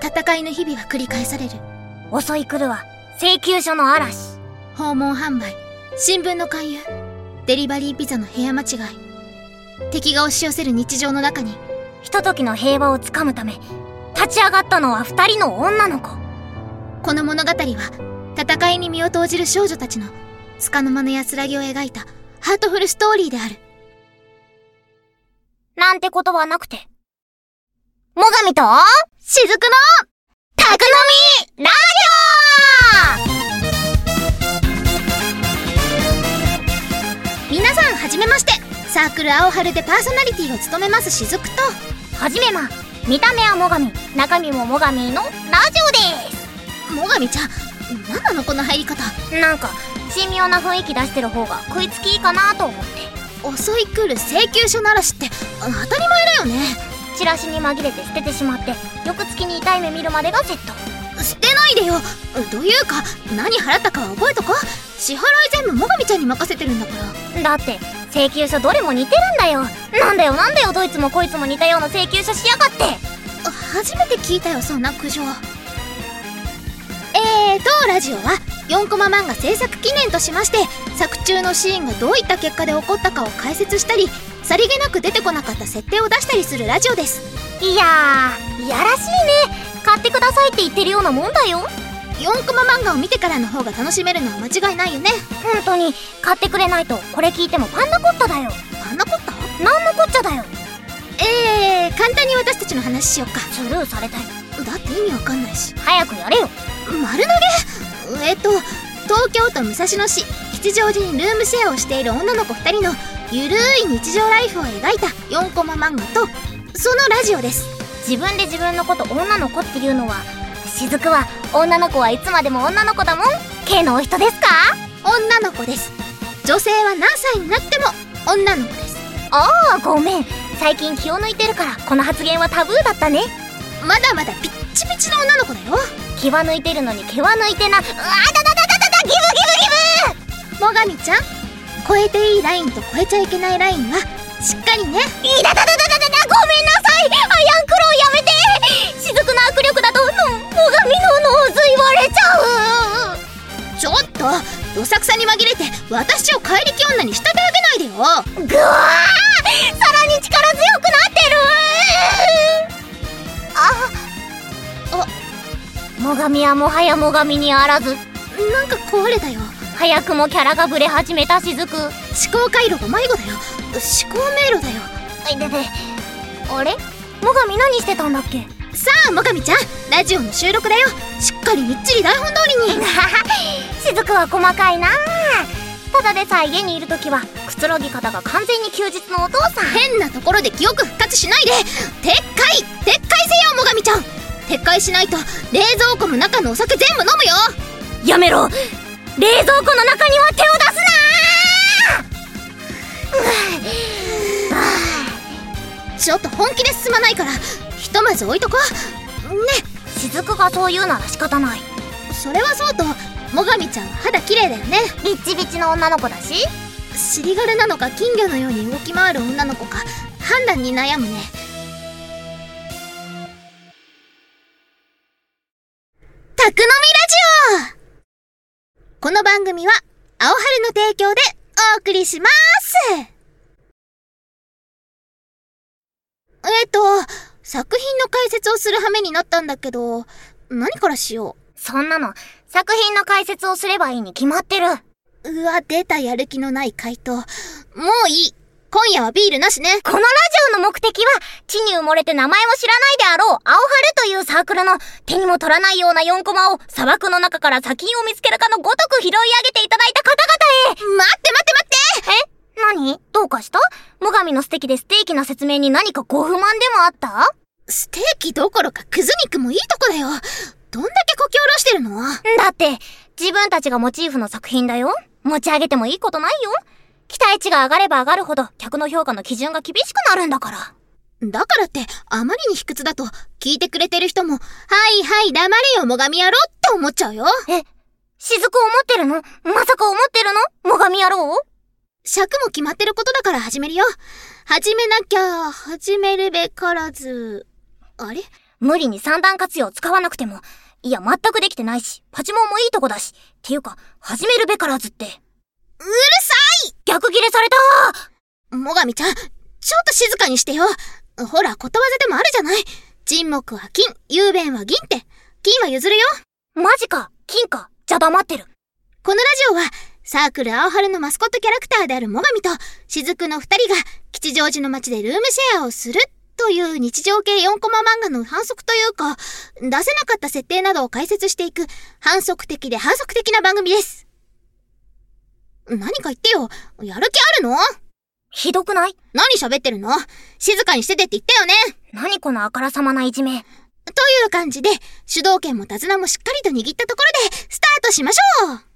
戦いの日々は繰り返される。 襲い来るは請求書の嵐。 訪問販売、新聞の勧誘、デリバリーピザの部屋間違い。敵が押し寄せる日常の中に、 ひとときの平和をつかむため立ち上がったのは2人の女の子。 この物語は戦いに身を投じる少女たちの束の間の安らぎを描いたハートフルストーリーである。 なんてことはなくて、最上と雫の宅飲みラジオ。皆さんはじめまして。サークル青春でパーソナリティを務めます雫と、 はじめま、見た目は最上、中身も最上のラジオです。 最上ちゃん、何なのこの入り方。 なんか神妙な雰囲気出してる方が食いつきいいかなと思って。 襲い来る請求書の嵐って当たり前だよね。 チラシに紛れて捨ててしまって、翌月に痛い目見るまでがセット。 捨てないでよ。というか何払ったかは覚えとこ。支払い全部最上ちゃんに任せてるんだから。 だって請求書どれも似てるんだよ。なんだよどいつもこいつも似たような請求書しやがって。 初めて聞いたよ、そんな苦情。ラジオは4コマ漫画制作記念としまして、作中のシーンがどういった結果で起こったかを解説したり、さりげなく出てこなかった設定を出したりするラジオです。 いやらしいね。買ってくださいって言ってるようなもんだよ。 4コマ漫画を見てからの方が楽しめるのは間違いないよね。 本当に買ってくれないとこれ聞いてもパンナコッタだよ。 パンナコッタ？ なんのこっちゃだよ。 簡単に私たちの話しよっか。 スルーされたい。 だって意味わかんないし。 早くやれよ。 丸投げ。東京都武蔵野市吉祥寺にルームシェアをしている女の子2人のゆるい日常ライフを描いた4コマ漫画とそのラジオです。 自分で自分のこと女の子っていうのは、雫は女の子はいつまでも女の子だもん。系のお人ですか？ 女の子です。女性は何歳になっても女の子です。 ああ、ごめん。最近気を抜いてるからこの発言はタブーだったね。 まだまだピッチピチの女の子だよ。 気は抜いてるのに毛は抜いてな。ギブ最上ちゃん、超えていいラインと超えちゃいけないラインはしっかりね。 ごめんなさい。アヤンクローやめて。雫の握力だと最上のノーズ言われちゃう。 ちょっとどさくさに紛れて私を怪力女に仕立て上げないでよ。 ぐわー、さらに力強くなってる。最上はもはや最上にあらず。 なんか壊れたよ。 早くもキャラがブレ始めた雫。 思考回路が迷子だよ。思考迷路だよ。 あれ、最上何してたんだっけ。 さあ最上ちゃん、ラジオの収録だよ。しっかりみっちり台本通りに。 雫は細かいな。ただでさえ家にいるときはくつろぎ方が完全に休日のお父さん。 変なところで記憶復活しないで。撤回せよ最上ちゃん。撤回しないと冷蔵庫の中のお酒全部飲むよ。 やめろ。冷蔵庫の中には手を出すな。 ちょっと本気で進まないからひとまず置いとこね。 雫がそう言うなら仕方ない。 それはそうと最上ちゃんは肌綺麗だよね。 ビッチビチの女の子だし。 尻軽なのか金魚のように動き回る女の子か判断に悩むね。宅飲みラジオ。この番組は青春の提供でお送りします。作品の解説をする羽目になったんだけど、何からしよう。 そんなの作品の解説をすればいいに決まってる。 うわ、出たやる気のない回答。もういい。今夜はビールなしね。 このラジオの目的は地に埋もれて名前も知らないであろう青春というサークルの手にも取らないような4コマを砂漠の中から砂金を見つけるかのごとく拾い上げていただいた方々へ。 待って何？どうかした？最上の素敵でステーキな説明に何かご不満でもあった？ ステーキどころかクズ肉もいいとこだよ。どんだけこき下ろしてるの？ だって自分たちがモチーフの作品だよ。持ち上げてもいいことないよ。期待値が上がれば上がるほど客の評価の基準が厳しくなるんだから。 だからってあまりに卑屈だと聞いてくれてる人もはいはい黙れよ最上野郎って思っちゃうよ。 雫思ってるの？まさか思ってるの？最上野郎？ 尺も決まってることだから始めるよ。始めなきゃ始めるべからず。あれ？ 無理に三段活用使わなくても。いや、全くできてないし、パチモンもいいとこだし。っていうか、始めるべからずって。うるさい！逆ギレされた！ もがみちゃん、ちょっと静かにしてよ。ほら、ことわざでもあるじゃない。沈黙は金、雄弁は銀って。金は譲るよ。 マジか、金か。じゃ黙ってる。 このラジオは、サークル青春のマスコットキャラクターであるもがみと、雫の二人が、吉祥寺の街でルームシェアをするという日常系4コマ漫画の反則というか、出せなかった設定などを解説していく、反則的で反則的な番組です。何か言ってよ。やる気あるの？ ひどくない？ 何喋ってるの？静かにしててって言ったよね。 何このあからさまないじめ。 という感じで、主導権も手綱もしっかりと握ったところで、スタートしましょう。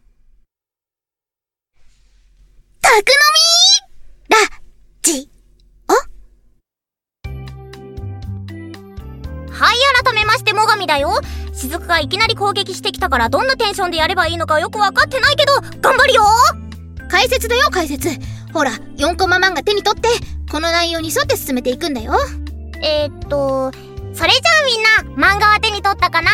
宅飲みラジオ。 はい、改めましてもがみだよ。雫がいきなり攻撃してきたからどんなテンションでやればいいのかよくわかってないけど、頑張るよ。 解説だよ、解説。ほら、4コマ漫画手に取って、この内容に沿って進めていくんだよ。 それじゃあみんな、漫画は手に取ったかな？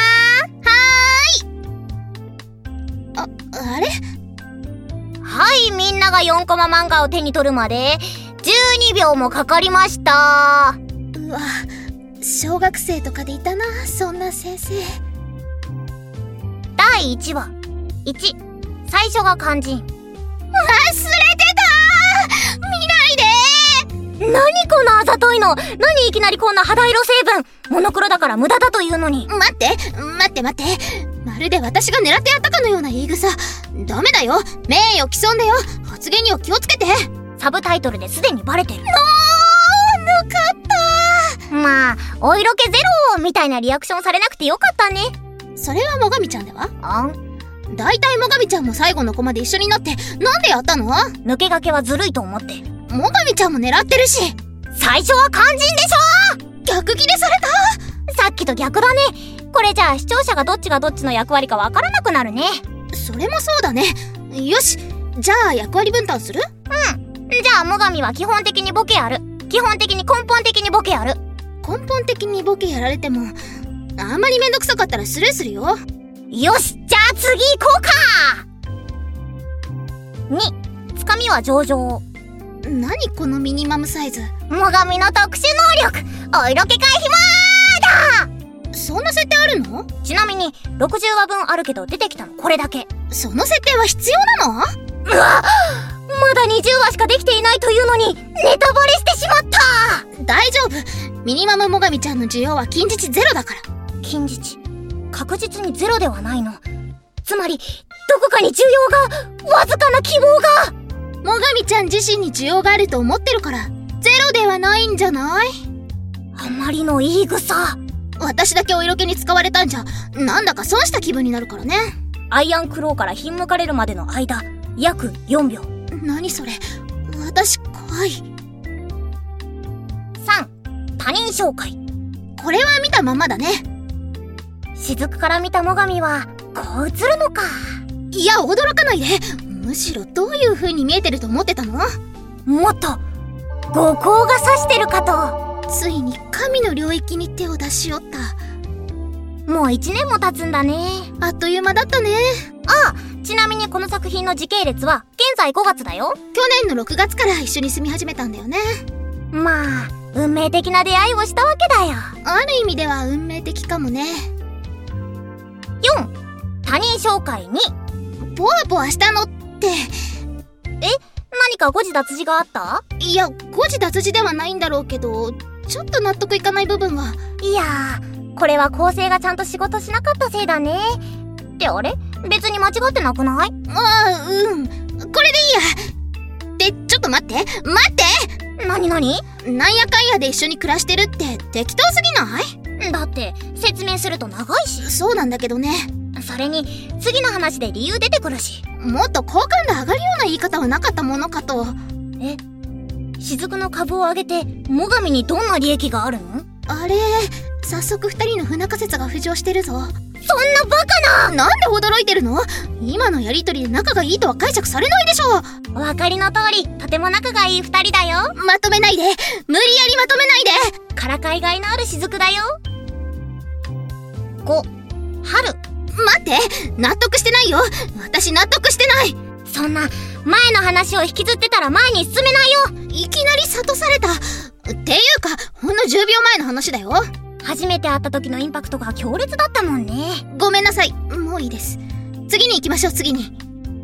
あれ？ はい、みんなが4コマ漫画を手に取るまで、12秒もかかりました。 うわ、小学生とかでいたな、そんな先生。 第1話。1、最初が肝心。 忘れてた！見ないで！ 何このあざといの！何いきなりこんな肌色成分！モノクロだから無駄だというのに。 待って。まるで私が狙ってやったかのような言い草。ダメだよ。名誉毀損だよ。発言には気をつけて。 サブタイトルですでにバレてる。 ぬかった。 まあ、お色気ゼロみたいなリアクションされなくてよかったね。 それはもがみちゃんでは？だいたいもがみちゃんも最後のコマで一緒になってなんでやったの？ 抜け駆けはずるいと思って。 もがみちゃんも狙ってるし。 最初は肝心でしょ！ 逆ギレされた！ さっきと逆だね。これじゃあ視聴者がどっちがどっちの役割かわからなくなるね。 それもそうだね。よし、じゃあ役割分担する？ じゃあもがみは基本的にボケやる。基本的に根本的にボケやる。 根本的にボケやられてもあんまりめんどくさかったらスルーするよ。 よし、じゃあ次行こうか。2、つかみは上々。 何このミニマムサイズ。 もがみの特殊能力、お色気回避マーだ！ そんな設定あるの？ ちなみに60話分あるけど出てきたのこれだけ。 その設定は必要なの？ うわ、まだ20話しかできていないというのにネタバレしてしまった。 大丈夫。ミニマムもがみちゃんの需要は近日ゼロだから。 近日？確実にゼロではないの。つまりどこかに需要が、わずかな希望が。 もがみちゃん自身に需要があると思ってるからゼロではないんじゃない？ あまりの言い草。 私だけお色気に使われたんじゃなんだか損した気分になるからね。 アイアンクローからひんむかれるまでの間、約4秒。 何それ、私怖い。 3、他人紹介。 これは見たままだね。 雫から見たもがみはこう映るのか。 いや、驚かないで。むしろどういう風に見えてると思ってたの？ もっと後光が差してるかと。 ついに神の領域に手を出しよった。 もう1年も経つんだね。 あっという間だったね。 ちなみにこの作品の時系列は現在5月だよ。 去年の6月から一緒に住み始めたんだよね。 まあ運命的な出会いをしたわけだよ。 ある意味では運命的かもね。 4、他人紹介2。 ポワポワしたのって。 何か誤字脱字があった？いや、誤字脱字ではないんだろうけど、ちょっと納得いかない部分が。 いやー、これは構成がちゃんと仕事しなかったせいだね。ってあれ？別に間違ってなくない？ これでいいや。ちょっと待って何なんやかんやで一緒に暮らしてるって適当すぎない？ だって説明すると長いし。 そうなんだけどね。 それに次の話で理由出てくるし。 もっと好感度上がるような言い方はなかったものかと。 雫の株を上げてもがみにどんな利益があるの？ あれ、早速2人の不仲説が浮上してるぞ。 そんなバカな！ なんで驚いてるの？今のやりとりで仲がいいとは解釈されないでしょ。 お分かりの通り、とても仲がいい2人だよ。 まとめないで、無理やりまとめないで。 からかいがいのある雫だよ。 5、春。 待って、納得してないよ。私納得してない。 そんな前の話を引きずってたら前に進めないよ。 いきなり諭された。っていうか、ほんの10秒前の話だよ。 初めて会った時のインパクトが強烈だったもんね。 ごめんなさい、もういいです。次に行きましょう。次に。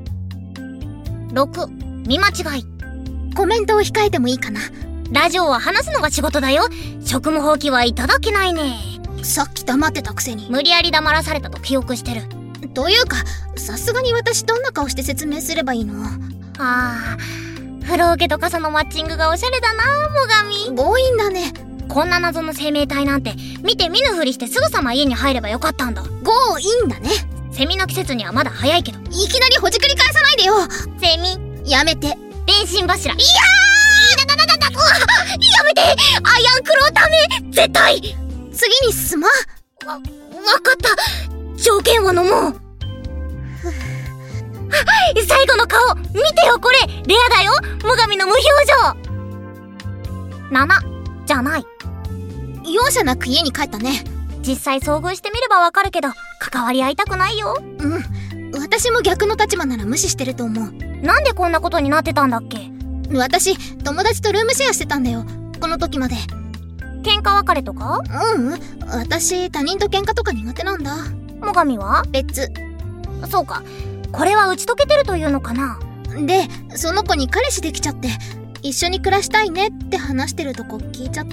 6、見間違い。 コメントを控えてもいいかな。 ラジオは話すのが仕事だよ。職務放棄はいただけないね。 さっき黙ってたくせに。 無理やり黙らされたと記憶してる。 というか、さすがに私どんな顔して説明すればいいの？ 風呂桶と傘のマッチングがおしゃれだな、もがみ。 強引だね。 こんな謎の生命体なんて見て見ぬふりしてすぐさま家に入ればよかったんだ。 強引だね。 セミの季節にはまだ早いけど。 いきなりほじくり返さないでよ。 セミやめて。 電信柱。いややめて。アイアンクローダメ。絶対。 次に進ま。 わかった。条件を飲もう。最後の顔見てよ、これレアだよ。もがみの無表情。7じゃない。 容赦なく家に帰ったね。 実際遭遇してみればわかるけど、関わり合いたくないよ。 私も逆の立場なら無視してると思う。 なんでこんなことになってたんだっけ？ 私、友達とルームシェアしてたんだよ、この時まで。 喧嘩別れとか？ 私、他人と喧嘩とか苦手なんだ。 もがみは？ 別。 そうか、これは打ち解けてるというのかな。 で、その子に彼氏できちゃって、一緒に暮らしたいねって話してるとこ聞いちゃって。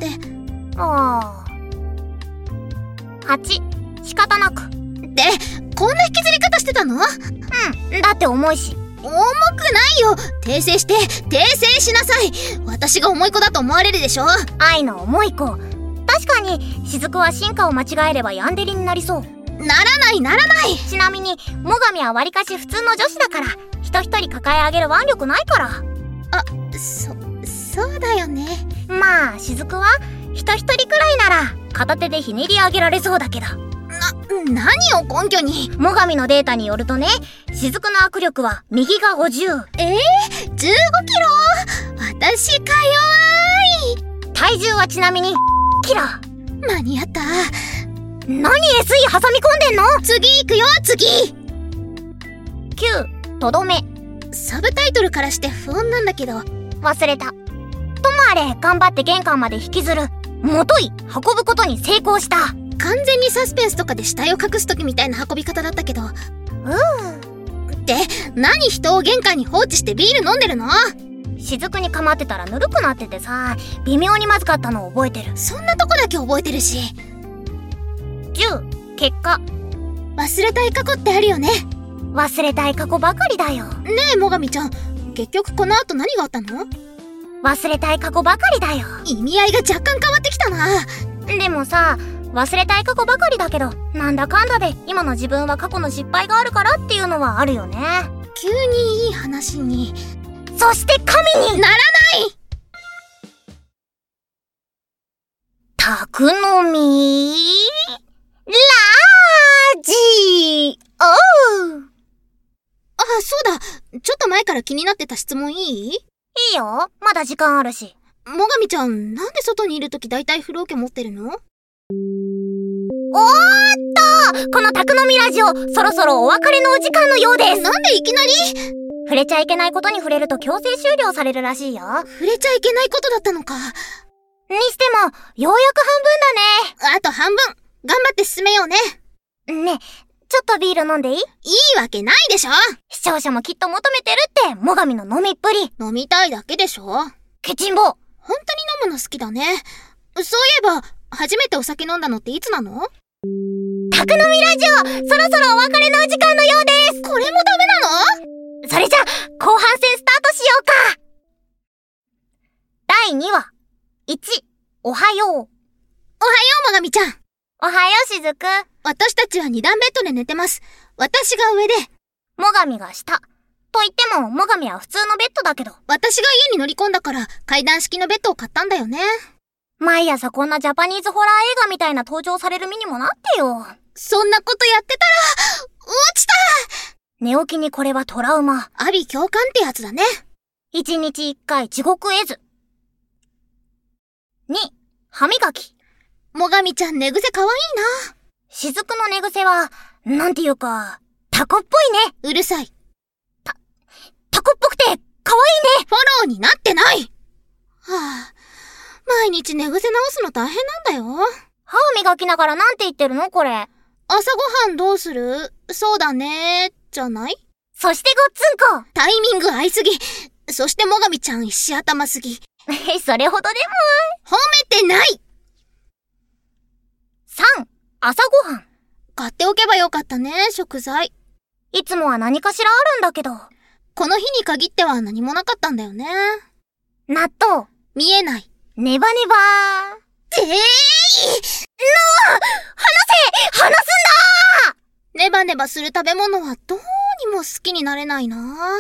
8、仕方なく。 で、こんな引きずり方してたの？ だって重いし。 重くないよ。訂正して、訂正しなさい。私が重い子だと思われるでしょ。 愛の重い子。確かに雫は進化を間違えればヤンデリになりそう。 ならない。 ちなみにもがみはわりかし普通の女子だから、人一人抱え上げる腕力ないから。 そうだよね。 まあ雫は人一人くらいなら片手でひねり上げられそうだけど。 何を根拠に？ もがみのデータによるとね、雫の握力は右が50。 15キロ？私か弱い。 体重はちなみにキロ。 間に合った。 何 SE 挟み込んでんの？ 次行くよ、次。 9、とどめ。 サブタイトルからして不穏なんだけど。 忘れた。ともあれ頑張って玄関まで引きずる。もとい運ぶことに成功した。 完全にサスペンスとかで死体を隠す時みたいな運び方だったけど。で、何人を玄関に放置してビール飲んでるの？ 雫に構ってたらぬるくなっててさ、微妙にまずかったのを覚えてる。 そんなとこだけ覚えてるし。 10、結果。 忘れたい過去ってあるよね。 忘れたい過去ばかりだよ。 ねえ、もがみちゃん、結局この後何があったの？ 忘れたい過去ばかりだよ。 意味合いが若干変わってきたな。 でもさ、忘れたい過去ばかりだけど、なんだかんだで今の自分は過去の失敗があるからっていうのはあるよね。 急にいい話に。 そして神にならない。 宅飲みラジオ。 そうだ。ちょっと前から気になってた質問いい？ いいよ。まだ時間あるし。 もがみちゃん、なんで外にいるとき大体風呂桶持ってるの？ この宅飲みラジオ、そろそろお別れのお時間のようです。 なんでいきなり？ 触れちゃいけないことに触れると強制終了されるらしいよ。 触れちゃいけないことだったのか。 にしても、ようやく半分だね。 あと半分、頑張って進めようね。 ね、ちょっとビール飲んでいい？ いいわけないでしょ。 視聴者もきっと求めてるって、もがみの飲みっぷり。 飲みたいだけでしょ。 ケチンボ。 本当に飲むの好きだね。そういえば、初めてお酒飲んだのっていつなの？ 宅飲みラジオ、そろそろお別れのお時間のようです。 これもダメなの？ それじゃ、後半戦スタートしようか。第2話。1、おはよう。 おはよう、もがみちゃん。 おはよう、しずく。 私たちは2段ベッドで寝てます。私が上で、 もがみが下。と言っても、もがみは普通のベッドだけど。 私が家に乗り込んだから階段式のベッドを買ったんだよね。 毎朝こんなジャパニーズホラー映画みたいな登場される身にもなってよ。 そんなことやってたら、落ちた！ 寝起きにこれはトラウマ。 阿鼻共感ってやつだね。 1日1回地獄絵図。2、歯磨き。 もがみちゃん寝癖かわいいな。 雫の寝癖は、なんていうか、タコっぽいね。 うるさい。 タコっぽくて、可愛いね。 フォローになってない。はぁ、毎日寝癖直すの大変なんだよ。 歯を磨きながらなんて言ってるのこれ。 朝ごはんどうする？そうだね、じゃない？ そしてごっつんこ。 タイミング合いすぎ。そしてもがみちゃん石頭すぎ。 それほどで褒めてない。 3、朝ごはん。 買っておけばよかったね、食材。 いつもは何かしらあるんだけど。 この日に限っては何もなかったんだよね。 納豆。 見えない。 ネバネバー。離すんだー。 ネバネバする食べ物はどうにも好きになれないな。 離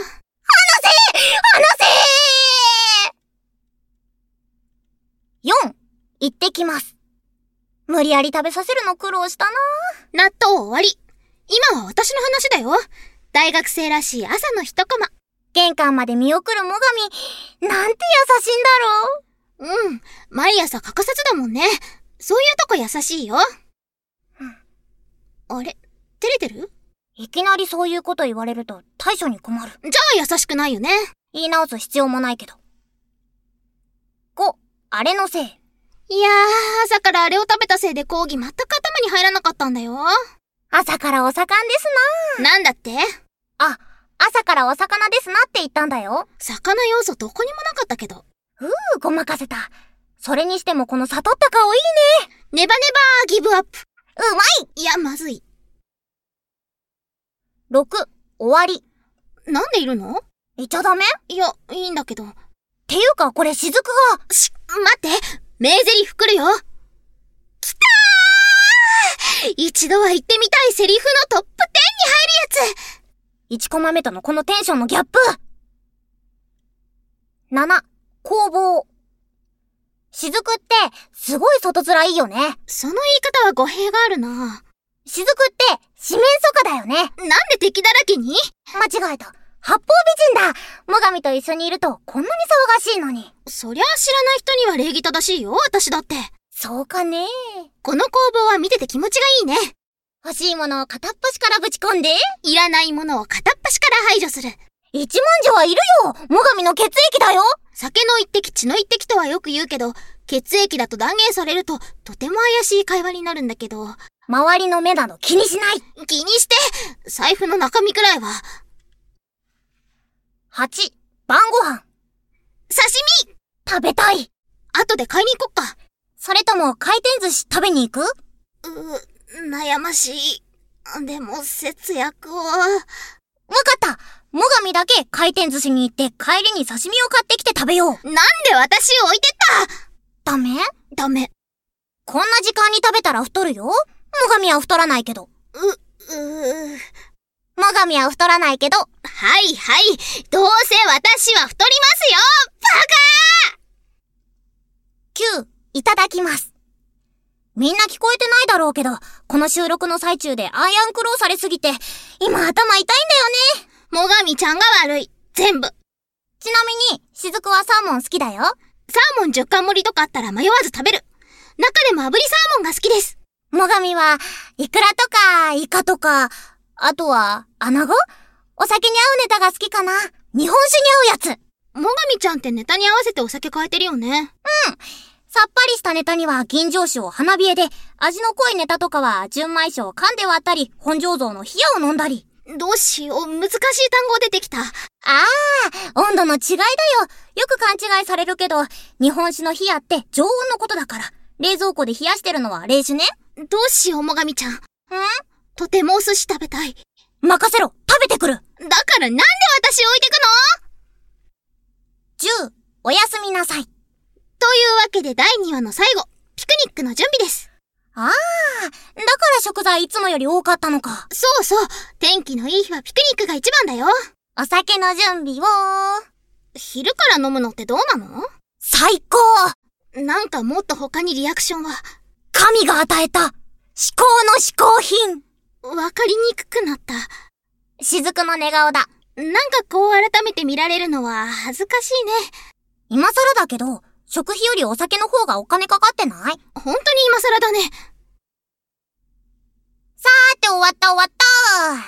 せ !4、行ってきます。無理やり食べさせるの苦労したな。 納豆終わり。今は私の話だよ。大学生らしい朝の一コマ。 玄関まで見送るもがみ、なんて優しいんだろう。 うん。毎朝欠かさずだもんね。そういうとこ優しいよ。あれ？照れてる？ いきなりそういうこと言われると対処に困る。 じゃあ優しくないよね。 言い直す必要もないけど。5、あれのせい。 いやー、朝からあれを食べたせいで講義全く頭に入らなかったんだよ。 朝からお魚ですな。 なんだって？ あ、朝からお魚ですなって言ったんだよ。 魚要素どこにもなかったけど。 ごまかせた。それにしてもこの悟った顔いいね。 ネバネバーギブアップ。 うまい。 いや、まずい。 6、終わり。 なんでいるの？ 言っちゃダメ？ いや、いいんだけど。 ていうかこれ雫が。 待って、名台詞来るよ。きたー！一度は言ってみたいセリフのトップ10に入るやつ。 1コマ目とのこのテンションのギャップ。7、工房。雫ってすごい外面いいよね。 その言い方は語弊があるな。 雫って四面楚歌だよね。 なんで敵だらけに？ 間違えた。八方美人だ。もがみと一緒にいるとこんなに騒がしいのに。 そりゃあ知らない人には礼儀正しいよ、私だって。 そうかね。 この工房は見てて気持ちがいいね。 欲しいものを片っ端からぶち込んで、 いらないものを片っ端から排除する。 一文字はいるよ。もがみの血液だよ。 酒の一滴血の一滴とはよく言うけど、血液だと断言されるととても怪しい会話になるんだけど、 周りの目など気にしない。 気にして、財布の中身くらいは。 8、晩ご飯。 刺身！ 食べたい。 後で買いに行こっか。 それとも回転寿司食べに行く？ 悩ましい。でも節約を。 わかった。もがみだけ回転寿司に行って帰りに刺身を買ってきて食べよう。 なんで私を置いてった？ ダメ？ ダメ。 こんな時間に食べたら太るよ。もがみは太らないけど。もがみは太らないけど。 はいはい。どうせ私は太りますよ！バカ！ 9、いただきます。みんな聞こえてないだろうけど、この収録の最中でアイアンクローされすぎて、今頭痛いんだよね。 もがみちゃんが悪い。全部。 ちなみに、雫はサーモン好きだよ。 サーモン10貫盛りとかあったら迷わず食べる。中でも炙りサーモンが好きです。 もがみは、イクラとか、イカとか、あとは、アナゴ？お酒に合うネタが好きかな。日本酒に合うやつ。 もがみちゃんってネタに合わせてお酒変えてるよね。 さっぱりしたネタには吟醸酒を花冷えで、味の濃いネタとかは純米酒を缶で割ったり、本醸造の冷やを飲んだり。 どうしよう、難しい単語出てきた。 温度の違いだよ。よく勘違いされるけど、日本酒の冷やって常温のことだから。冷蔵庫で冷やしてるのは冷酒ね。 どうしよう、もがみちゃん。とてもお寿司食べたい。 任せろ、食べてくる。 だからなんで私置いてくの？ 10、おやすみなさい。 というわけで第2話の最後、ピクニックの準備です。 だから食材いつもより多かったのか。 そうそう、天気のいい日はピクニックが一番だよ。 お酒の準備を。 昼から飲むのってどうなの？ 最高！ なんかもっと他にリアクションは。 神が与えた至高の嗜好品。 わかりにくくなった。 雫の寝顔だ。 なんかこう改めて見られるのは恥ずかしいね。 今更だけど、食費よりお酒の方がお金かかってない？ 本当に今更だね。 ーて終わった終わった。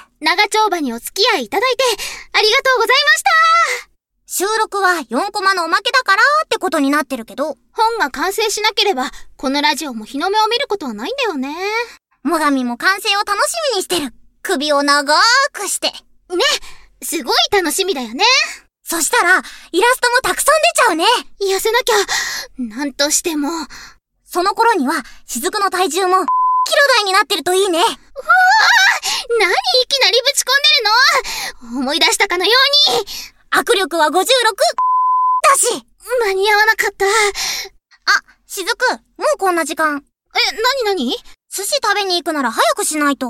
長丁場にお付き合いいただいてありがとうございました。 収録は4コマのおまけだからってことになってるけど、 本が完成しなければこのラジオも日の目を見ることはないんだよね。 最上も完成を楽しみにしてる。首を長くして。ね、 すごい楽しみだよね。 そしたら、イラストもたくさん出ちゃうね。 痩せなきゃ、なんとしても。 その頃には、雫の体重も、キロ台になってるといいね。うわぁ、 何いきなりぶち込んでるの？思い出したかのように。 握力は56だし。 間に合わなかった。 あ、雫、もうこんな時間。 なに？ 寿司食べに行くなら早くしないと。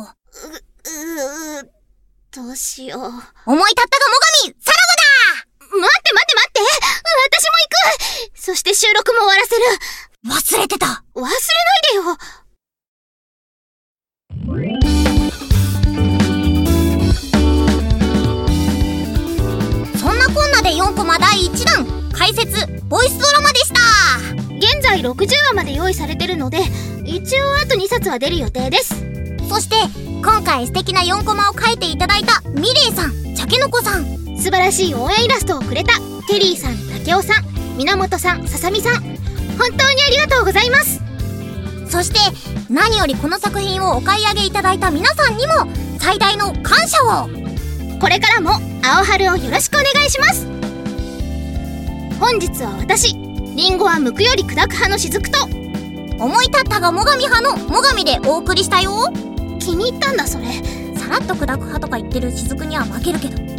どうしよう。思い立ったが最上、さらばだ！ 待って私も行く！そして収録も終わらせる。 忘れてた。 忘れないでよ。そんなこんなで4コマ第1弾、解説、ボイスドラマでした。 現在60話まで用意されてるので、一応あと2冊は出る予定です。 そして、今回素敵な4コマを描いていただいたミレイさん、茶けのこさん、 素晴らしい応援イラストをくれたテリーさん、竹雄さん、源さん、ささみさん、本当にありがとうございます。 そして何よりこの作品をお買い上げいただいた皆さんにも最大の感謝を。 これからも青春をよろしくお願いします。本日は私、リンゴは剥くより砕く派の雫と、 思い立ったが最上派の最上でお送りしたよ。 気に入ったんだそれ。 さらっと砕く派とか言ってる雫には負けるけど。